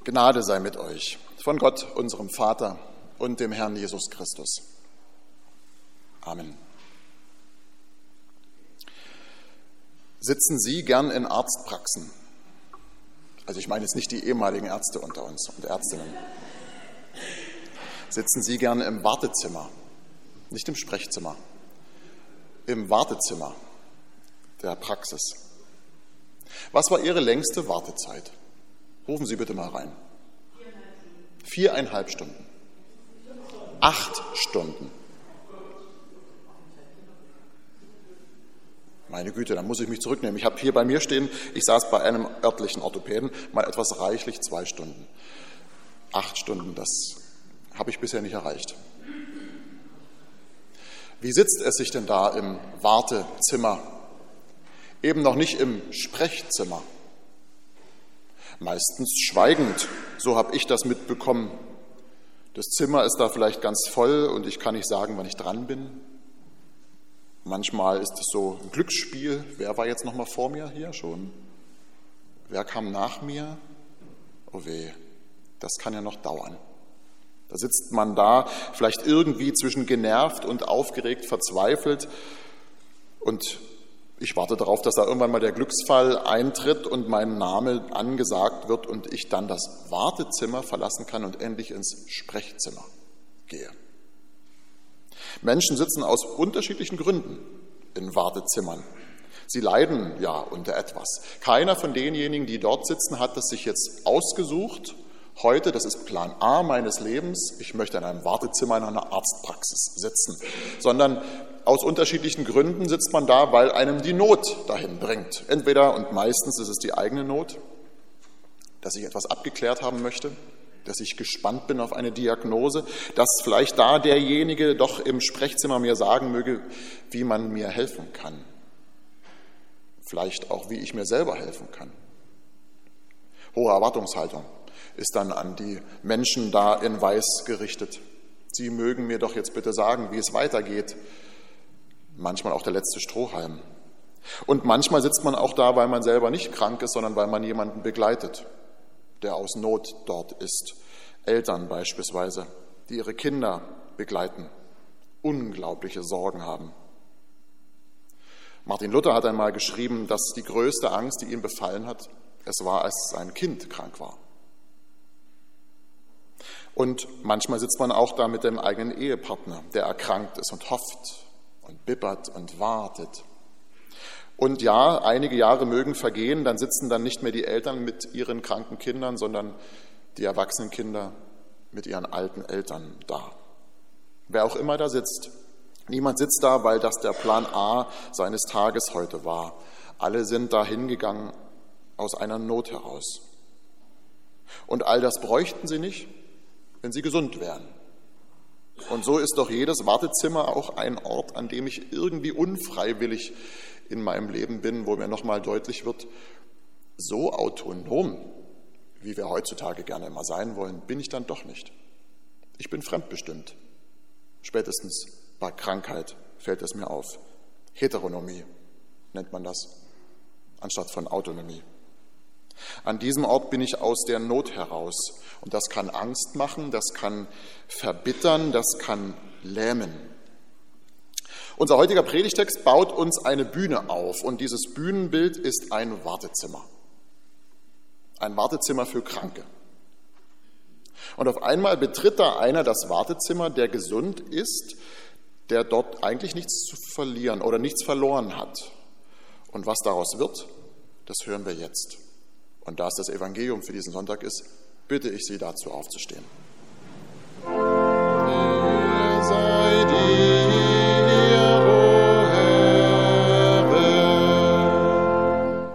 Gnade sei mit euch, von Gott, unserem Vater und dem Herrn Jesus Christus. Amen. Sitzen Sie gern in Arztpraxen? Also ich meine jetzt nicht die ehemaligen Ärzte unter uns und Ärztinnen. Sitzen Sie gern im Wartezimmer, nicht im Sprechzimmer, im Wartezimmer der Praxis? Was war Ihre längste Wartezeit? Rufen Sie bitte mal rein. 4,5 Stunden. 8 Stunden. Meine Güte, da muss ich mich zurücknehmen. Ich habe hier bei mir stehen, ich saß bei einem örtlichen Orthopäden, mal etwas reichlich 2 Stunden. 8 Stunden, das habe ich bisher nicht erreicht. Wie sitzt es sich denn da im Wartezimmer? Eben noch nicht im Sprechzimmer. Meistens schweigend, so habe ich das mitbekommen. Das Zimmer ist da vielleicht ganz voll und ich kann nicht sagen, wann ich dran bin. Manchmal ist es so ein Glücksspiel. Wer war jetzt noch mal vor mir hier schon? Wer kam nach mir? Oh weh, das kann ja noch dauern. Da sitzt man da, vielleicht irgendwie zwischen genervt und aufgeregt, verzweifelt. Und ich warte darauf, dass da irgendwann mal der Glücksfall eintritt und mein Name angesagt wird und ich dann das Wartezimmer verlassen kann und endlich ins Sprechzimmer gehe. Menschen sitzen aus unterschiedlichen Gründen in Wartezimmern. Sie leiden ja unter etwas. Keiner von denjenigen, die dort sitzen, hat es sich jetzt ausgesucht. Heute, das ist Plan A meines Lebens, ich möchte in einem Wartezimmer in einer Arztpraxis sitzen, sondern aus unterschiedlichen Gründen sitzt man da, weil einem die Not dahin bringt. Entweder, und meistens ist es die eigene Not, dass ich etwas abgeklärt haben möchte, dass ich gespannt bin auf eine Diagnose, dass vielleicht da derjenige doch im Sprechzimmer mir sagen möge, wie man mir helfen kann. Vielleicht auch, wie ich mir selber helfen kann. Hohe Erwartungshaltung ist dann an die Menschen da in Weiß gerichtet. Sie mögen mir doch jetzt bitte sagen, wie es weitergeht. Manchmal auch der letzte Strohhalm. Und manchmal sitzt man auch da, weil man selber nicht krank ist, sondern weil man jemanden begleitet, der aus Not dort ist. Eltern beispielsweise, die ihre Kinder begleiten, unglaubliche Sorgen haben. Martin Luther hat einmal geschrieben, dass die größte Angst, die ihn befallen hat, es war, als sein Kind krank war. Und manchmal sitzt man auch da mit dem eigenen Ehepartner, der erkrankt ist und hofft und bibbert und wartet. Und ja, einige Jahre mögen vergehen, dann sitzen dann nicht mehr die Eltern mit ihren kranken Kindern, sondern die erwachsenen Kinder mit ihren alten Eltern da. Wer auch immer da sitzt, niemand sitzt da, weil das der Plan A seines Tages heute war. Alle sind da hingegangen aus einer Not heraus. Und all das bräuchten sie nicht, wenn sie gesund wären. Und so ist doch jedes Wartezimmer auch ein Ort, an dem ich irgendwie unfreiwillig in meinem Leben bin, wo mir nochmal deutlich wird, so autonom, wie wir heutzutage gerne immer sein wollen, bin ich dann doch nicht. Ich bin fremdbestimmt. Spätestens bei Krankheit fällt es mir auf. Heteronomie nennt man das, anstatt von Autonomie. An diesem Ort bin ich aus der Not heraus. Und das kann Angst machen, das kann verbittern, das kann lähmen. Unser heutiger Predigtext baut uns eine Bühne auf. Und dieses Bühnenbild ist ein Wartezimmer. Ein Wartezimmer für Kranke. Und auf einmal betritt da einer das Wartezimmer, der gesund ist, der dort eigentlich nichts zu verlieren oder nichts verloren hat. Und was daraus wird, das hören wir jetzt. Und da es das Evangelium für diesen Sonntag ist, bitte ich Sie dazu aufzustehen. Dir sei dir, o Herr.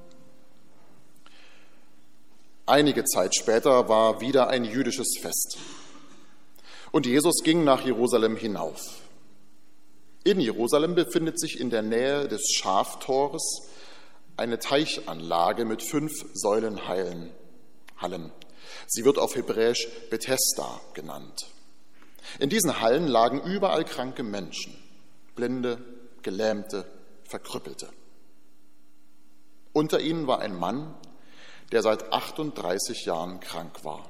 Einige Zeit später war wieder ein jüdisches Fest. Und Jesus ging nach Jerusalem hinauf. In Jerusalem befindet sich in der Nähe des Schaftores eine Teichanlage mit 5 Säulenhallen. Sie wird auf Hebräisch Bethesda genannt. In diesen Hallen lagen überall kranke Menschen, Blinde, Gelähmte, Verkrüppelte. Unter ihnen war ein Mann, der seit 38 Jahren krank war.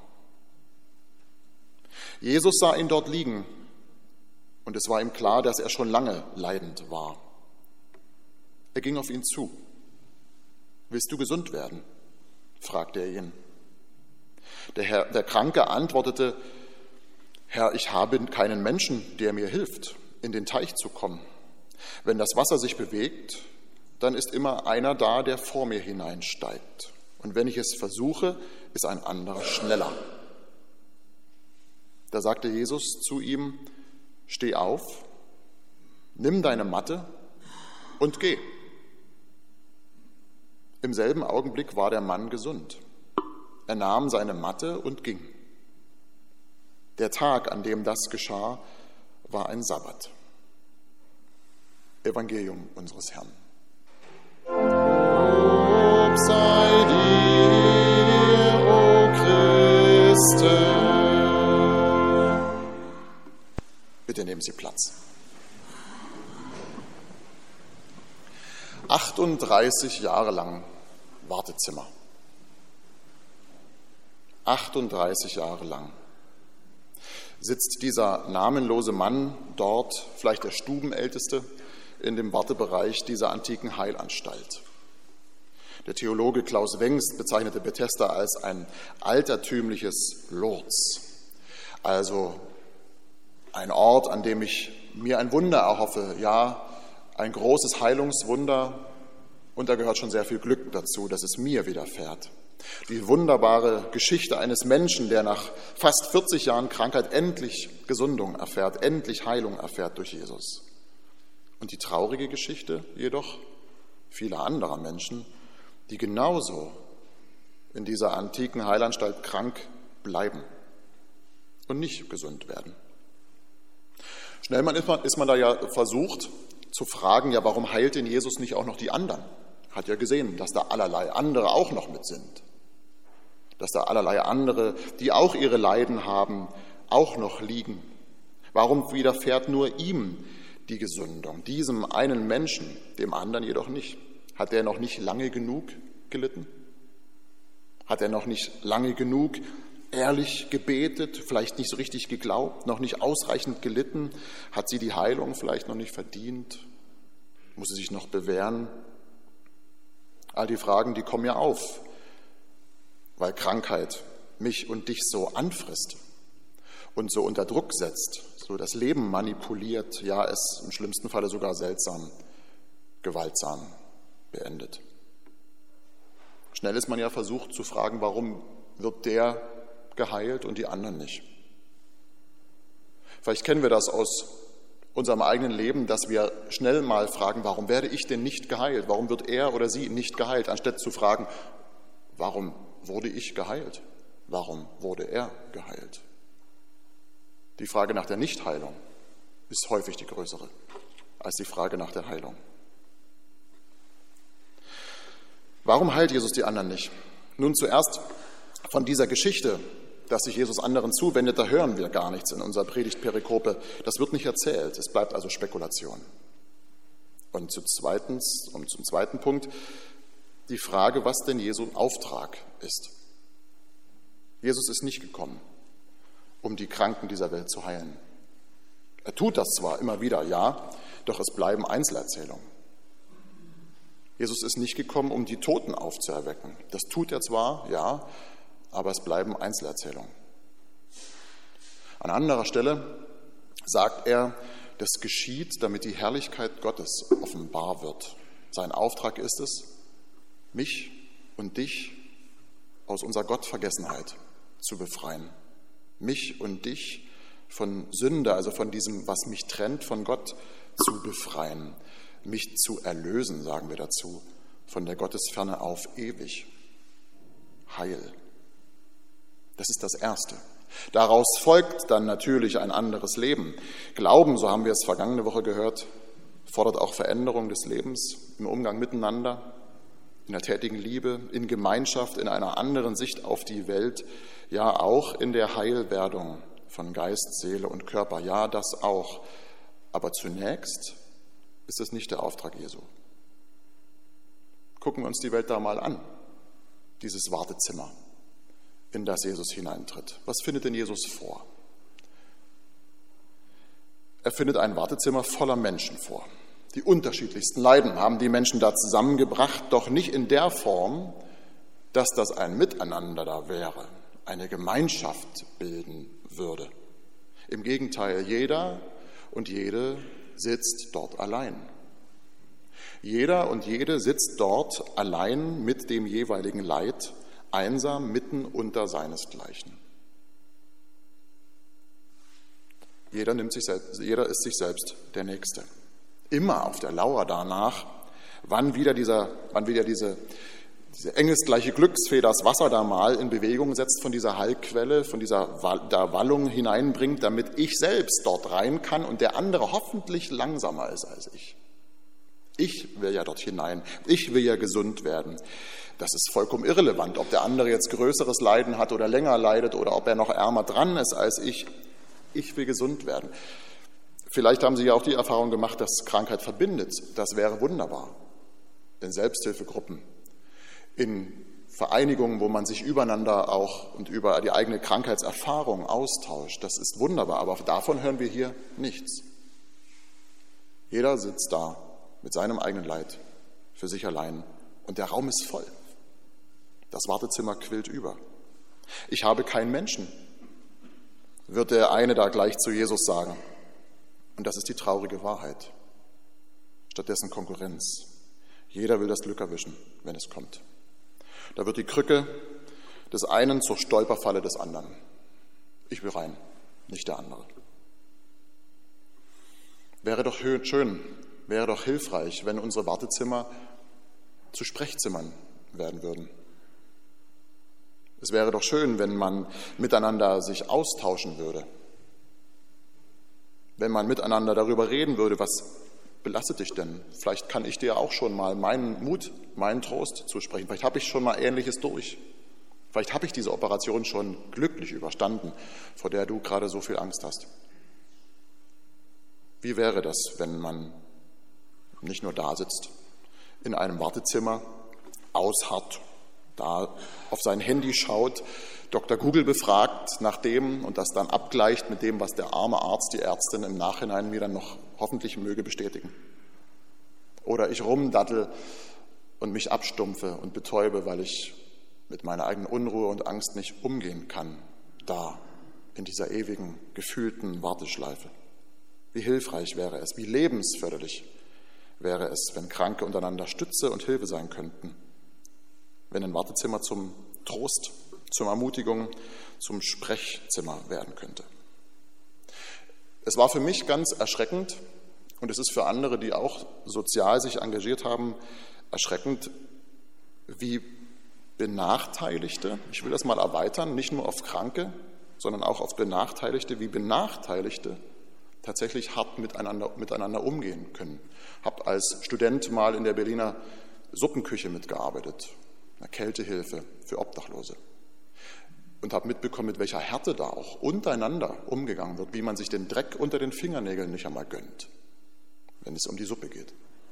Jesus sah ihn dort liegen und es war ihm klar, dass er schon lange leidend war. Er ging auf ihn zu. »Willst du gesund werden?« fragte er ihn. Der Kranke antwortete, »Herr, ich habe keinen Menschen, der mir hilft, in den Teich zu kommen. Wenn das Wasser sich bewegt, dann ist immer einer da, der vor mir hineinsteigt. Und wenn ich es versuche, ist ein anderer schneller.« Da sagte Jesus zu ihm, »Steh auf, nimm deine Matte und geh.« Im selben Augenblick war der Mann gesund. Er nahm seine Matte und ging. Der Tag, an dem das geschah, war ein Sabbat. Evangelium unseres Herrn. Lob sei dir, o Christe. Bitte nehmen Sie Platz. 38 Jahre lang Wartezimmer. 38 Jahre lang sitzt dieser namenlose Mann dort, vielleicht der Stubenälteste, in dem Wartebereich dieser antiken Heilanstalt. Der Theologe Klaus Wengst bezeichnete Bethesda als ein altertümliches Lourdes, also ein Ort, an dem ich mir ein Wunder erhoffe, ja, ein großes Heilungswunder, und da gehört schon sehr viel Glück dazu, dass es mir widerfährt. Die wunderbare Geschichte eines Menschen, der nach fast 40 Jahren Krankheit endlich Gesundung erfährt, endlich Heilung erfährt durch Jesus. Und die traurige Geschichte jedoch vieler anderer Menschen, die genauso in dieser antiken Heilanstalt krank bleiben und nicht gesund werden. Schnell ist man da ja versucht zu fragen, ja, warum heilt denn Jesus nicht auch noch die anderen? Hat ja gesehen, dass da allerlei andere auch noch mit sind. Dass da allerlei andere, die auch ihre Leiden haben, auch noch liegen. Warum widerfährt nur ihm die Gesundung, diesem einen Menschen, dem anderen jedoch nicht? Hat er noch nicht lange genug gelitten? Hat er noch nicht lange genug ehrlich gebetet, vielleicht nicht so richtig geglaubt, noch nicht ausreichend gelitten? Hat sie die Heilung vielleicht noch nicht verdient? Muss sie sich noch bewähren? All die Fragen, die kommen ja auf, weil Krankheit mich und dich so anfrisst und so unter Druck setzt, so das Leben manipuliert, ja, es im schlimmsten Falle sogar seltsam, gewaltsam beendet. Schnell ist man ja versucht zu fragen, warum wird der geheilt und die anderen nicht? Vielleicht kennen wir das aus unserem eigenen Leben, dass wir schnell mal fragen, warum werde ich denn nicht geheilt? Warum wird er oder sie nicht geheilt? Anstatt zu fragen, warum wurde ich geheilt? Warum wurde er geheilt? Die Frage nach der Nichtheilung ist häufig die größere als die Frage nach der Heilung. Warum heilt Jesus die anderen nicht? Nun zuerst von dieser Geschichte, dass sich Jesus anderen zuwendet, da hören wir gar nichts in unserer Predigtperikope. Das wird nicht erzählt, es bleibt also Spekulation. Und zum zweiten Punkt, die Frage, was denn Jesu Auftrag ist. Jesus ist nicht gekommen, um die Kranken dieser Welt zu heilen. Er tut das zwar immer wieder, ja, doch es bleiben Einzelerzählungen. Jesus ist nicht gekommen, um die Toten aufzuerwecken. Das tut er zwar, ja, aber es bleiben Einzelerzählungen. An anderer Stelle sagt er, das geschieht, damit die Herrlichkeit Gottes offenbar wird. Sein Auftrag ist es, mich und dich aus unserer Gottvergessenheit zu befreien. Mich und dich von Sünde, also von diesem, was mich trennt von Gott, zu befreien. Mich zu erlösen, sagen wir dazu, von der Gottesferne auf ewig. Heil. Das ist das Erste. Daraus folgt dann natürlich ein anderes Leben. Glauben, so haben wir es vergangene Woche gehört, fordert auch Veränderung des Lebens im Umgang miteinander, in der tätigen Liebe, in Gemeinschaft, in einer anderen Sicht auf die Welt, ja auch in der Heilwerdung von Geist, Seele und Körper. Ja, das auch. Aber zunächst ist es nicht der Auftrag Jesu. Gucken wir uns die Welt da mal an. dieses Wartezimmer, in das Jesus hineintritt. Was findet denn Jesus vor? Er findet ein Wartezimmer voller Menschen vor. Die unterschiedlichsten Leiden haben die Menschen da zusammengebracht, doch nicht in der Form, dass das ein Miteinander da wäre, eine Gemeinschaft bilden würde. Im Gegenteil, jeder und jede sitzt dort allein. Jeder und jede sitzt dort allein mit dem jeweiligen Leid, einsam mitten unter seinesgleichen. Jeder ist sich selbst der Nächste. Immer auf der Lauer danach, wann wieder diese engelsgleiche Glücksfeder das Wasser da mal in Bewegung setzt, von dieser Heilquelle, von dieser Wallung hineinbringt, damit ich selbst dort rein kann und der andere hoffentlich langsamer ist als ich. Ich will ja dort hinein, ich will ja gesund werden. Das ist vollkommen irrelevant, ob der andere jetzt größeres Leiden hat oder länger leidet oder ob er noch ärmer dran ist als ich. Ich will gesund werden. Vielleicht haben Sie ja auch die Erfahrung gemacht, dass Krankheit verbindet. Das wäre wunderbar. In Selbsthilfegruppen, in Vereinigungen, wo man sich übereinander auch und über die eigene Krankheitserfahrung austauscht. Das ist wunderbar, aber davon hören wir hier nichts. Jeder sitzt da mit seinem eigenen Leid für sich allein und der Raum ist voll. Das Wartezimmer quillt über. Ich habe keinen Menschen, wird der eine da gleich zu Jesus sagen. Und das ist die traurige Wahrheit. Stattdessen Konkurrenz. Jeder will das Glück erwischen, wenn es kommt. Da wird die Krücke des einen zur Stolperfalle des anderen. Ich will rein, nicht der andere. Wäre doch schön, wäre doch hilfreich, wenn unsere Wartezimmer zu Sprechzimmern werden würden. Es wäre doch schön, wenn man miteinander sich austauschen würde. Wenn man miteinander darüber reden würde, was belastet dich denn? Vielleicht kann ich dir auch schon mal meinen Mut, meinen Trost zusprechen. Vielleicht habe ich schon mal Ähnliches durch. Vielleicht habe ich diese Operation schon glücklich überstanden, vor der du gerade so viel Angst hast. Wie wäre das, wenn man nicht nur da sitzt, in einem Wartezimmer, ausharrt, da auf sein Handy schaut, Dr. Google befragt nach dem und das dann abgleicht mit dem, was der arme Arzt, die Ärztin im Nachhinein mir dann noch hoffentlich möge bestätigen. Oder ich rumdattel und mich abstumpfe und betäube, weil ich mit meiner eigenen Unruhe und Angst nicht umgehen kann, da in dieser ewigen, gefühlten Warteschleife. Wie hilfreich wäre es, wie lebensförderlich wäre es, wenn Kranke untereinander Stütze und Hilfe sein könnten, wenn ein Wartezimmer zum Trost, zur Ermutigung, zum Sprechzimmer werden könnte. Es war für mich ganz erschreckend und es ist für andere, die auch sozial sich engagiert haben, erschreckend, wie Benachteiligte, ich will das mal erweitern, nicht nur auf Kranke, sondern auch auf Benachteiligte, wie Benachteiligte tatsächlich hart miteinander umgehen können. Ich habe als Student mal in der Berliner Suppenküche mitgearbeitet, einer Kältehilfe für Obdachlose. Und habe mitbekommen, mit welcher Härte da auch untereinander umgegangen wird, wie man sich den Dreck unter den Fingernägeln nicht einmal gönnt, wenn es um die Suppe geht.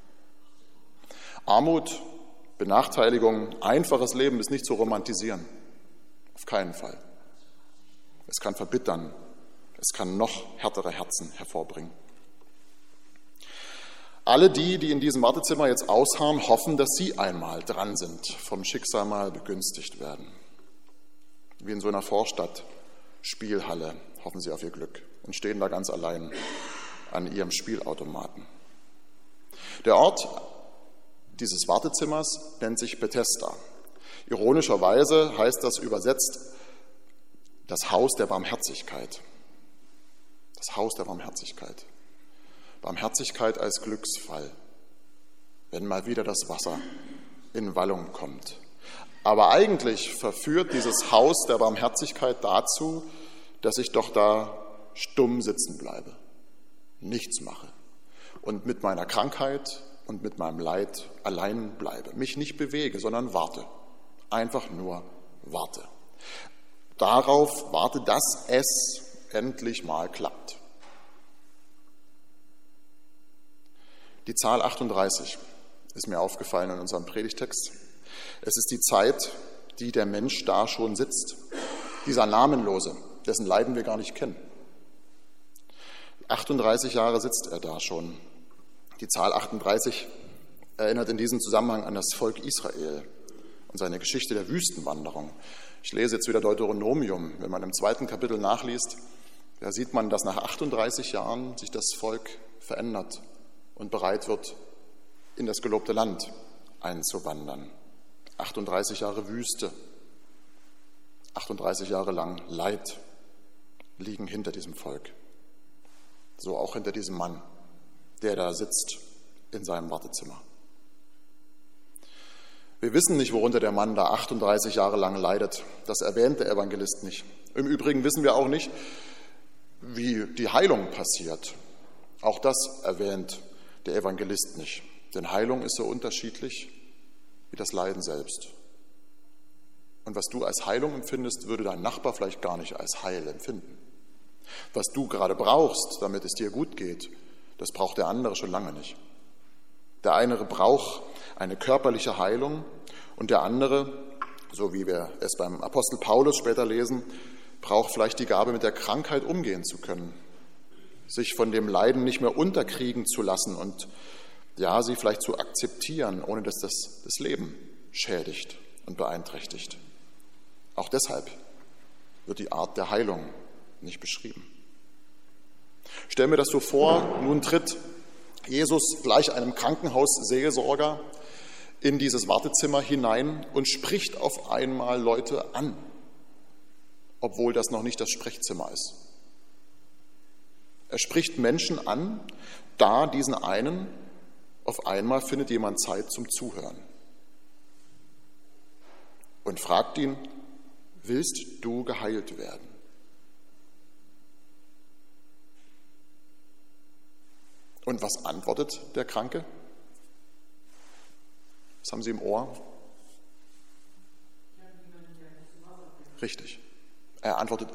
Armut, Benachteiligung, einfaches Leben ist nicht zu romantisieren. Auf keinen Fall. Es kann verbittern, es kann noch härtere Herzen hervorbringen. Alle die in diesem Wartezimmer jetzt ausharren, hoffen, dass sie einmal dran sind, vom Schicksal mal begünstigt werden. Wie in so einer Vorstadt-Spielhalle hoffen sie auf ihr Glück und stehen da ganz allein an ihrem Spielautomaten. Der Ort dieses Wartezimmers nennt sich Bethesda. Ironischerweise heißt das übersetzt das Haus der Barmherzigkeit. Das Haus der Barmherzigkeit. Barmherzigkeit als Glücksfall, wenn mal wieder das Wasser in Wallung kommt. Aber eigentlich verführt dieses Haus der Barmherzigkeit dazu, dass ich doch da stumm sitzen bleibe, nichts mache und mit meiner Krankheit und mit meinem Leid allein bleibe, mich nicht bewege, sondern warte, einfach nur warte. Darauf warte, dass es endlich mal klappt. Die Zahl 38 ist mir aufgefallen in unserem Predigtext. Es ist die Zeit, die der Mensch da schon sitzt. Dieser Namenlose, dessen Leiden wir gar nicht kennen. 38 Jahre sitzt er da schon. Die Zahl 38 erinnert in diesem Zusammenhang an das Volk Israel und seine Geschichte der Wüstenwanderung. Ich lese jetzt wieder Deuteronomium. Wenn man im 2. Kapitel nachliest, da sieht man, dass nach 38 Jahren sich das Volk verändert und bereit wird, in das gelobte Land einzuwandern. 38 Jahre Wüste, 38 Jahre lang Leid liegen hinter diesem Volk. So auch hinter diesem Mann, der da sitzt in seinem Wartezimmer. Wir wissen nicht, worunter der Mann da 38 Jahre lang leidet. Das erwähnt der Evangelist nicht. Im Übrigen wissen wir auch nicht, wie die Heilung passiert. Auch das erwähnt der Evangelist nicht. Denn Heilung ist so unterschiedlich wie das Leiden selbst. Und was du als Heilung empfindest, würde dein Nachbar vielleicht gar nicht als Heil empfinden. Was du gerade brauchst, damit es dir gut geht, das braucht der andere schon lange nicht. Der eine braucht eine körperliche Heilung und der andere, so wie wir es beim Apostel Paulus später lesen, braucht vielleicht die Gabe, mit der Krankheit umgehen zu können, sich von dem Leiden nicht mehr unterkriegen zu lassen und ja, sie vielleicht zu akzeptieren, ohne dass das Leben schädigt und beeinträchtigt. Auch deshalb wird die Art der Heilung nicht beschrieben. Stell mir das so vor, nun tritt Jesus gleich einem Krankenhausseelsorger in dieses Wartezimmer hinein und spricht auf einmal Leute an, obwohl das noch nicht das Sprechzimmer ist. Er spricht Menschen an, da diesen einen, auf einmal findet jemand Zeit zum Zuhören und fragt ihn, willst du geheilt werden? Und was antwortet der Kranke? Was haben Sie im Ohr? Richtig. Er antwortet,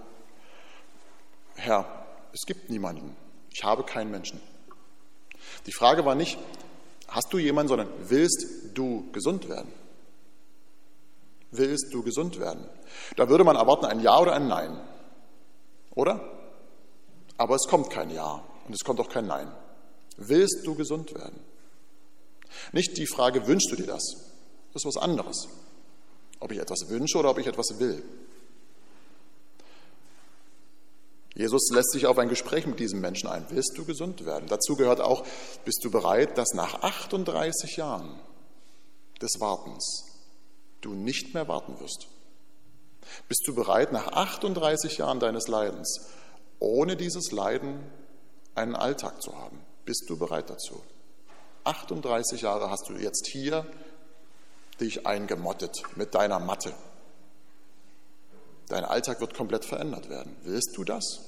Herr, es gibt niemanden. Ich habe keinen Menschen. Die Frage war nicht, hast du jemanden, sondern willst du gesund werden? Willst du gesund werden? Da würde man erwarten, ein Ja oder ein Nein. Oder? Aber es kommt kein Ja und es kommt auch kein Nein. Willst du gesund werden? Nicht die Frage, wünschst du dir das? Das ist was anderes. Ob ich etwas wünsche oder ob ich etwas will. Jesus lässt sich auf ein Gespräch mit diesem Menschen ein. Willst du gesund werden? Dazu gehört auch, bist du bereit, dass nach 38 Jahren des Wartens du nicht mehr warten wirst? Bist du bereit, nach 38 Jahren deines Leidens, ohne dieses Leiden einen Alltag zu haben? Bist du bereit dazu? 38 Jahre hast du jetzt hier dich eingemottet mit deiner Matte. Dein Alltag wird komplett verändert werden. Willst du das?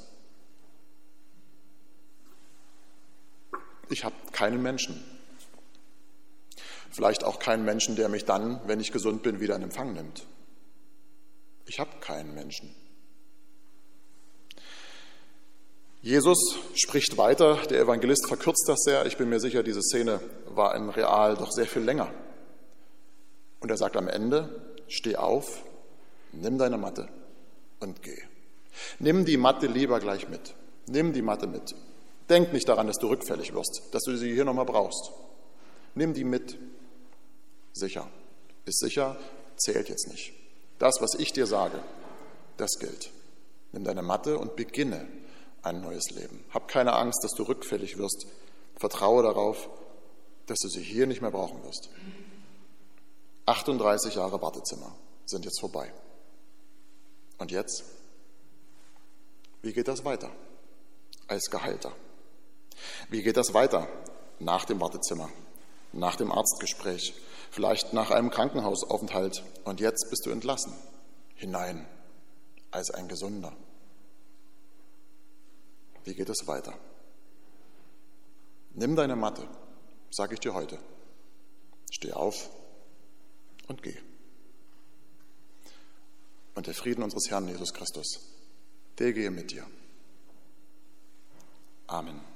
Ich habe keinen Menschen. Vielleicht auch keinen Menschen, der mich dann, wenn ich gesund bin, wieder in Empfang nimmt. Ich habe keinen Menschen. Jesus spricht weiter, der Evangelist verkürzt das sehr. Ich bin mir sicher, diese Szene war in real doch sehr viel länger. Und er sagt am Ende, steh auf, nimm deine Matte und geh. Nimm die Matte lieber gleich mit. Nimm die Matte mit. Denk nicht daran, dass du rückfällig wirst, dass du sie hier nochmal brauchst. Nimm die mit. Sicher. Ist sicher, zählt jetzt nicht. Das, was ich dir sage, das gilt. Nimm deine Matte und beginne ein neues Leben. Hab keine Angst, dass du rückfällig wirst. Vertraue darauf, dass du sie hier nicht mehr brauchen wirst. 38 Jahre Wartezimmer sind jetzt vorbei. Und jetzt? Wie geht das weiter als Geheilter? Wie geht das weiter nach dem Wartezimmer, nach dem Arztgespräch, vielleicht nach einem Krankenhausaufenthalt? Und jetzt bist du entlassen, hinein als ein Gesunder. Wie geht es weiter? Nimm deine Matte, sage ich dir heute. Steh auf und geh. Und der Frieden unseres Herrn Jesus Christus, der gehe mit dir. Amen.